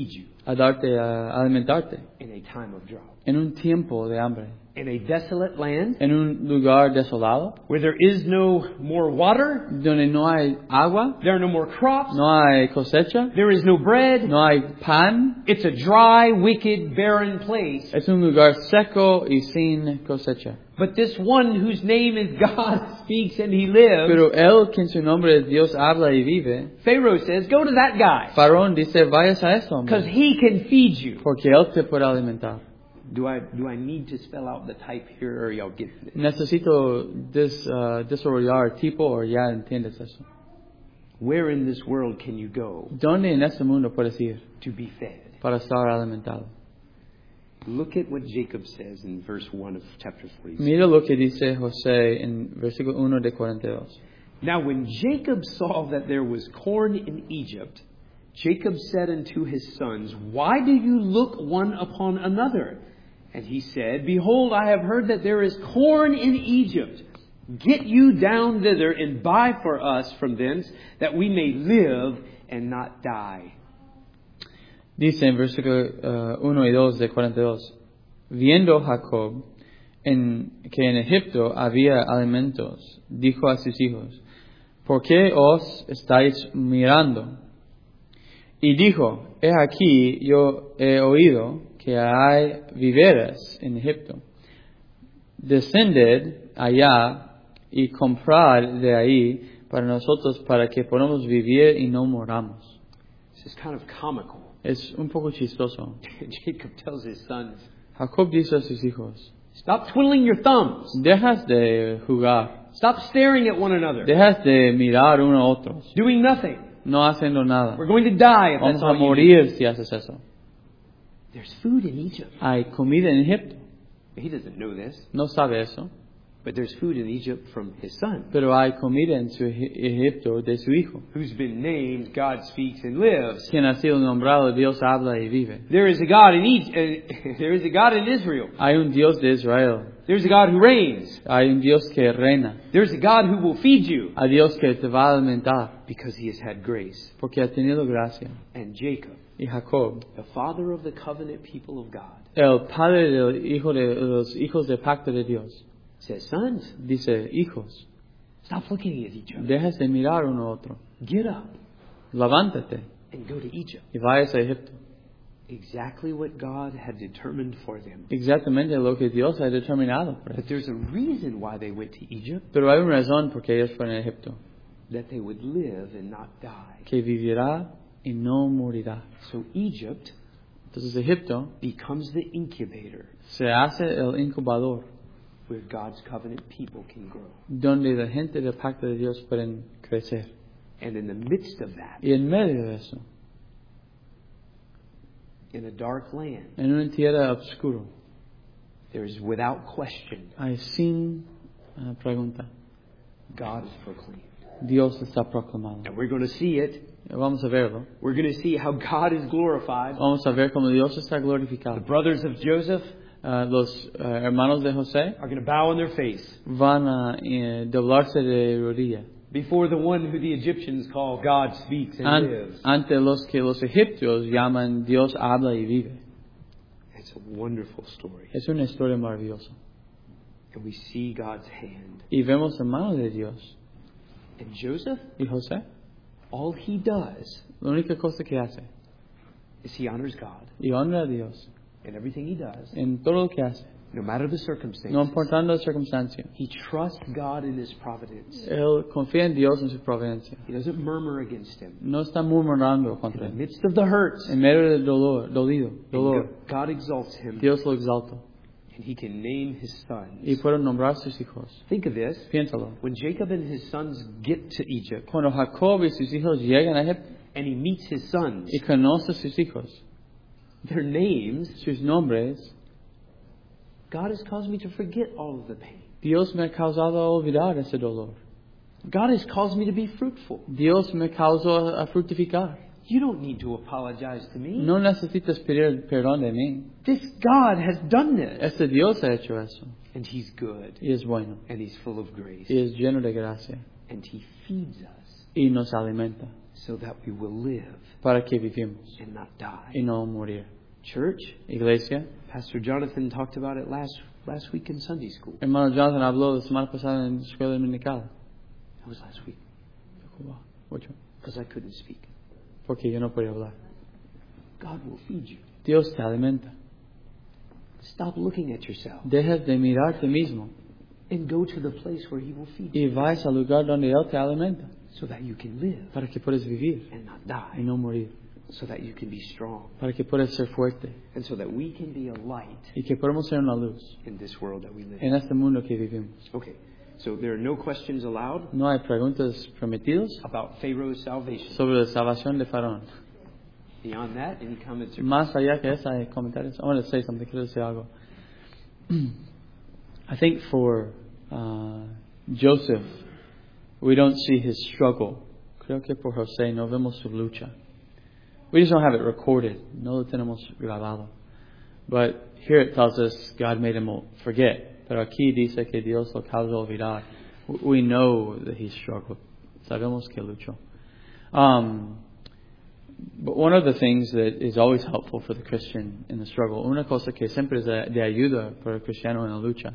a darte, a alimentarte. in a time of drought. En un tiempo de hambre. In a desolate land En un lugar desolado. where there is no more water, Donde no hay agua. there are no more crops, No hay cosecha. there is no bread. No hay pan. It's a dry, wicked, barren place. Es un lugar seco y sin cosecha. But this one whose name is God speaks and he lives, Pero él, que en su nombre Dios habla y vive, Pharaoh says, go to that guy Faraón dice, vayas a ese because hombre. he can feed you. Porque él te puede alimentar. Do I need to spell out the type here or y'all get this? Necesito desarrollar tipo o ya entiendes eso. Where in this world can you go ¿Dónde en este mundo puedes ir to be fed? para estar alimentado? Look at what Jacob says in verse 1 of chapter 46. Mira lo que dice José en versículo 1 de 42. Now when Jacob saw that there was corn in Egypt, Jacob said unto his sons, why do you look one upon another? And he said, behold, I have heard that there is corn in Egypt. Get you down thither and buy for us from thence, that we may live and not die. Dice en versículo 1 y 2 de 42. Viendo Jacob que en Egipto había alimentos, dijo a sus hijos, ¿por qué os estáis mirando? Y dijo, he aquí yo he oído que hay víveres en Egipto. Descended allá y comprad de ahí para nosotros, para que podamos vivir y no moramos. This is kind of comical. Es un poco chistoso. Jacob tells his sons, Jacob dice a sus hijos, stop twiddling your thumbs. dejas de jugar, Stop staring at one another. dejas de mirar uno a otros, Doing nothing. no haciendo nada. We're going to die if Vamos that's a all you do. morir si haces eso. There's food in Egypt. Hay comida en Egipto. He doesn't know this, No sabe eso. but there's food in Egypt from his son, Pero hay comida en su Egipto de su hijo, who's been named God Speaks and Lives. quien ha sido nombrado Dios habla y vive. There is a God in Egypt. There is a God in Israel. Hay un Dios de Israel. There's a God who reigns. Hay un Dios que reina. There's a God who will feed you Hay Dios que te va a alimentar. because he has had grace. Porque ha tenido gracia. And Jacob, Y Jacob, the father of the covenant people of God, el padre de los hijos de pacto de Dios, says, sons, dice, hijos, stop looking at each other. dejes de mirar uno a otro. Get up Levántate and go to Egypt. y vayas a Egipto. Exactly what God had determined for them. Exactamente lo que Dios ha determinado. por But eso. there's a reason why they went to Egypt, Pero hay una razón por qué ellos fueron a Egipto. that they would live and not die. Que vivirá y no morirá. So Egypt Entonces Egipto becomes the incubator se hace el incubador where God's covenant people can grow. donde la gente del pacto de Dios pueden crecer. And in the midst of that, Y en medio de eso, in a dark land, en una tierra oscura, there is without question, hay sin pregunta, God is proclaimed. Dios está proclamado. And we're going to see it. Vamos a verlo. We're going to see how God is glorified. Vamos a ver cómo Dios está The glorificado. brothers of Joseph Los hermanos de José are going to bow on their face van a doblarse de rodilla before the one who the Egyptians call God Speaks and Lives. ante los que los egipcios llaman Dios habla y vive. It's a wonderful story. Es una historia maravillosa. And we see God's hand. Y vemos la mano de Dios. And Joseph, Y José, all he does la única cosa que hace, is he honors God y honra a Dios in everything he does, en todo lo que hace, no matter the no circumstances. importando la circunstancia. He trusts God in his providence. Él confía en Dios en su providencia. He doesn't murmur against him. No está murmurando In contra the él. midst of the hurts, En medio del dolor, dolor, God exalts him, Dios lo exalta. and he can name his Y sons. puede nombrar a sus hijos. Think of this. Piénsalo. When Jacob and his sons get to Egypt, Cuando Jacob y sus hijos llegan a Egipto and he meets his sons, y conoce a sus hijos, their names, sus nombres, God has caused me to forget all of the pain. Dios me ha causado a olvidar ese dolor. God has caused me to be fruitful. Dios me causó a fructificar. You don't need to apologize to me. No necesitas pedir perdón de mí. This God has done this. Este Dios ha hecho eso. And he's good. Y es bueno. And he's full of grace. Y es lleno de gracia. And he feeds us. Y nos alimenta. so that we will live para que vivimos and not die. y no morir. Church, Iglesia, Pastor Jonathan talked about it last week in Sunday school. hermano Jonathan habló la semana pasada en la escuela dominical. It was last week Ocho. because I couldn't speak. Porque yo no podía hablar. God will feed you. Dios te alimenta. Stop looking at yourself Dejas de mirarte mismo and go to the place where He will feed you y vais al lugar donde Él te alimenta so that you can live para que puedas vivir and not y die, no morir, so that you can be strong, para que puedas ser fuerte and so that we can be a light y que podamos ser una luz in this world that we live en in. este mundo que vivimos. Okay, so there are no questions allowed No hay preguntas prometidas about Pharaoh's salvation. sobre la salvación de Faraón. Beyond that, any comments or Más allá que eso, hay comentarios. I want to say something. Quiero decir algo. I think for Joseph, we don't see his struggle. Creo que por José no vemos su lucha. We just don't have it recorded. No lo tenemos grabado. But here it tells us God made him forget. Pero aquí dice que Dios lo causó olvidar. We know that he struggled. Sabemos que luchó. But one of the things that is always helpful for the Christian in the struggle, una cosa que siempre es de ayuda para el cristiano en la lucha,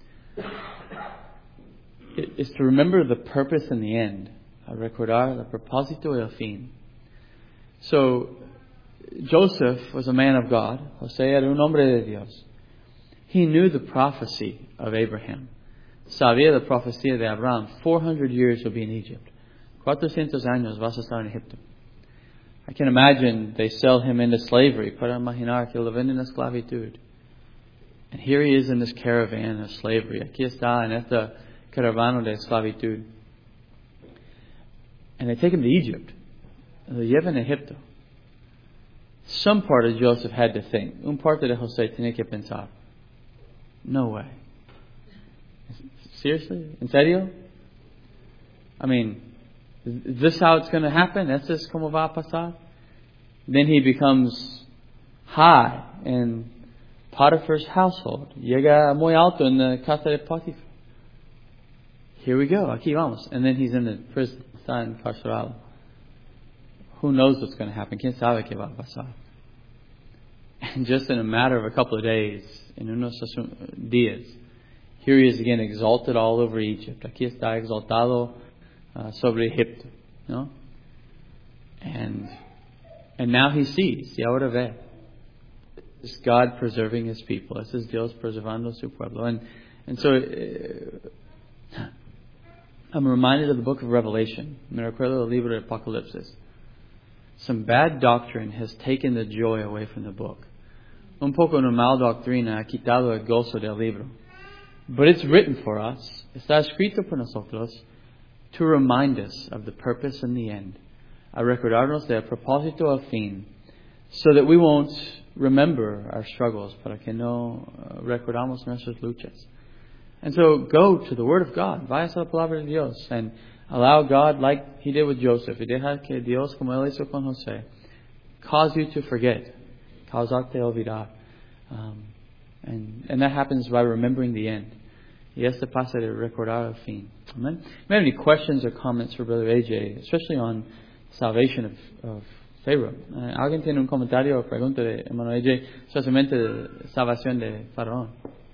is to remember the purpose and the end. A recordar el propósito y el fin. So, Joseph was a man of God. José era un hombre de Dios. He knew the prophecy of Abraham. Sabía la profecía de Abraham. 400 years you'll be in Egypt. 400 años vas a estar en Egipto. I can imagine they sell him into slavery. Para imaginar que lo venden en esclavitud. And here he is in this caravan of slavery. Aquí está en esta caravana de esclavitud. And they take him to Egypt. Lo llevan a Egipto. Some part of Joseph had to think. Un parte de José tenía que pensar. No way. Seriously? En serio? I mean, is this how it's going to happen? ¿Es this como va a pasar? Then he becomes high in Potiphar's household. Llega muy alto en la casa de Potiphar. Here we go. Aquí vamos. And then he's in the prison. Está encarcelado. Who knows what's going to happen? ¿Quién sabe qué va a pasar? And just in a matter of a couple of days, en unos días, here he is again exalted all over Egypt. Aquí está exaltado sobre Egipto, ¿no? And now he sees, y ahora ve. This is God preserving His people. This is Dios preservando su pueblo. And so I'm reminded of the book of Revelation. Me recuerdo del libro de Apocalipsis. Some bad doctrine has taken the joy away from the book. Un poco de mal doctrina ha quitado el gozo del libro. But it's written for us. Está escrito por nosotros to remind us of the purpose and the end. A recordarnos del propósito al fin. So that we won't remember our struggles. Para que no recordamos nuestras luchas. And so go to the Word of God. Vayas a la palabra de Dios. And allow God, like He did with Joseph. Y deja que Dios, como Él hizo con José, cause you to forget. Causarte olvidar. And that happens by remembering the end. Y este pasa de recordar el fin. Amen. You may have any questions or comments for Brother AJ, especially on salvation of Pharaoh. ¿Alguien tiene un comentario o pregunta de hermano AJ, especialmente de salvación de Faraón?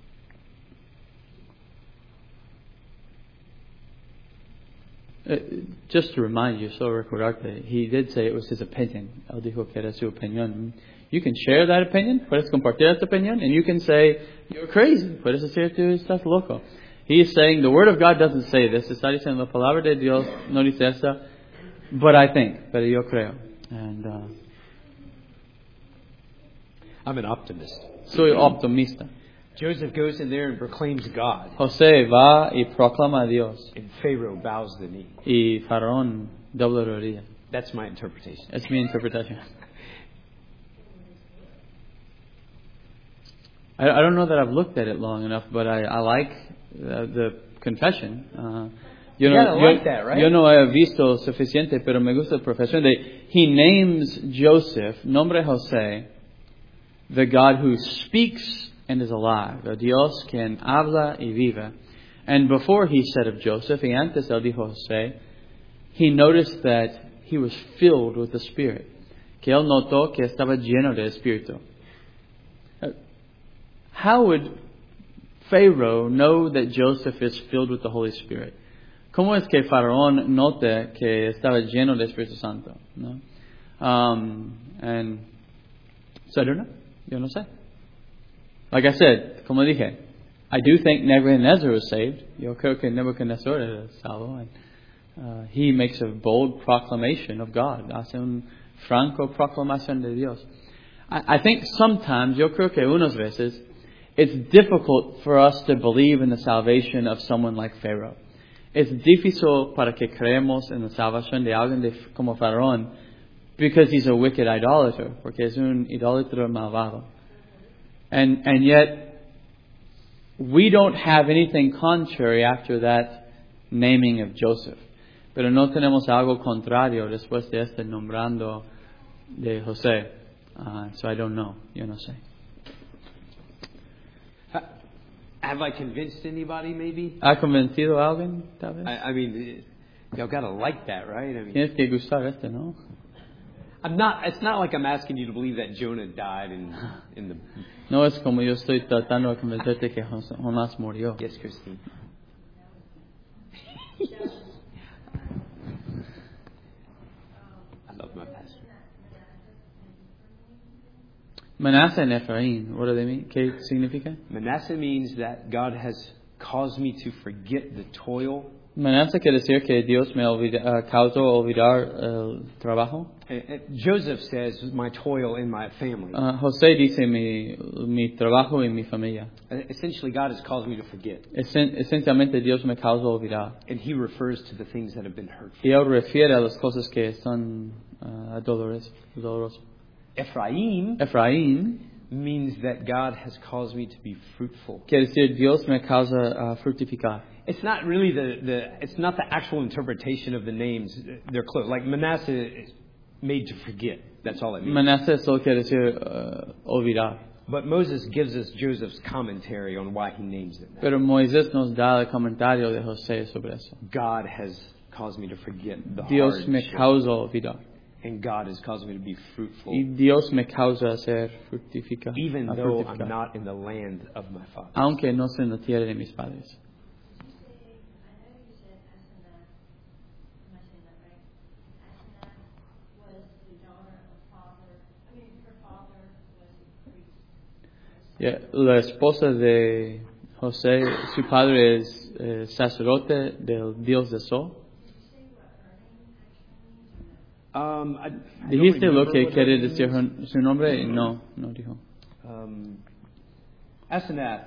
Just to remind you, so recordarte, he did say it was his opinion. Él dijo que era su opinión. You can share that opinion. Puedes compartir esta opinión. And you can say, you're crazy. Puedes decir, tú estás loco. He is saying, the Word of God doesn't say this. Está diciendo, la palabra de Dios no dice esta. But I think. Pero yo creo. And I'm an optimist. Soy optimista. Joseph goes in there and proclaims God. José va y proclama a Dios. And Pharaoh bows the knee. Y Faraón dobla rodilla. That's my interpretation. Es mi interpretación. I don't know that I've looked at it long enough, but I like the confession. You gotta like that, right? Yo no he visto suficiente, pero me gusta la profesión de he names Joseph, nombre José, the God who speaks and is alive, a Dios quien habla y vive. And before he said of Joseph, y antes él dijo José, he noticed that he was filled with the Spirit. Que él notó que estaba lleno de Espíritu. How would Pharaoh know that Joseph is filled with the Holy Spirit? ¿Cómo es que Faraón note que estaba lleno de Espíritu Santo? ¿No? And so I don't know. Yo no sé. Like I said, como dije, I do think Nebuchadnezzar was saved. Yo creo que Nebuchadnezzar era salvo. And he makes a bold proclamation of God. Hace un franco proclamación de Dios. I think sometimes, yo creo que unas veces, it's difficult for us to believe in the salvation of someone like Pharaoh. Es difícil para que creemos en la salvación de alguien como Faraón because he's a wicked idolater, porque es un idólatra malvado. And yet, we don't have anything contrary after that naming of Joseph. Pero no tenemos algo contrario después de este nombrando de José. So I don't know. Yo no sé. Have I convinced anybody, maybe? ¿Ha convencido a alguien, tal vez? I mean, y'all got to like that, right? I mean, Tienes que gustar este, ¿no? it's not like I'm asking you to believe that Jonah died in the... No es como yo estoy tratando de convencerte que Jonás murió. Yes, Christine. I love my pastor. Manasseh and Ephraim, what do they mean? ¿Qué significa? Manasseh means that God has caused me to forget the toil. Manasseh quiere decir que Dios me causó olvidar el trabajo. Joseph says, my toil in my family. José dice mi trabajo y mi familia. Essentially, God has caused me to forget. Esencialmente Dios me causó olvidar. And he refers to the things that have been hurtful. Y él refiere a las cosas que son dolorosas. Ephraim means that God has caused me to be fruitful. Quiere decir Dios me causa fructificar. It's not really it's not the actual interpretation of the names. They're close. Like Manasseh is made to forget. That's all it means. Manasseh solo quiere decir olvidar. But Moses gives us Joseph's commentary on why he names them. Pero Moisés nos da el comentario de José sobre eso. God has caused me to forget the Dios me hardship. causó olvidar. And God has caused me to be fruitful. Y Dios me causa ser fructificar. Even though I'm not in the land of my fathers. Aunque no soy en la tierra de mis padres. Yeah, la esposa de José, su padre es sacerdote del Dios de Sol. ¿Dijiste lo que quiere decir su nombre? No dijo. Asenath,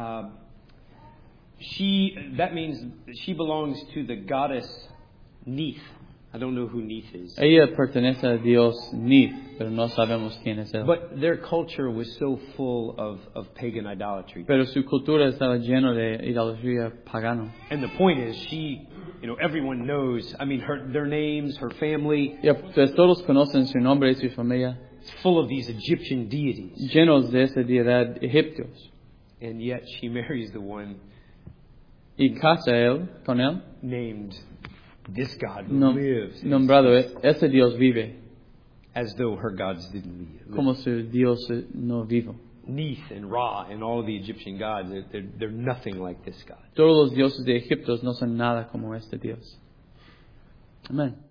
that means she belongs to the goddess Neith. I don't know who Neith is. Ella pertenece a Dios Neith, pero no sabemos quién es él. But their culture was so full of pagan idolatry. Pero su cultura estaba llena de idolatría pagana. And the point is, everyone knows. I mean, their names, her family. Pues todos conocen su nombre y su familia. It's full of these Egyptian deities. Llenos de esa deidad egipcios. And yet she marries the one. Y casa con él. Named this God lives. Nombrado, ese Dios vive. As though her gods didn't live. Como su Dios no vivo. Neith and Ra and all of the Egyptian gods, they're nothing like this God. Todos los dioses de Egipto no son nada como este Dios. Amén.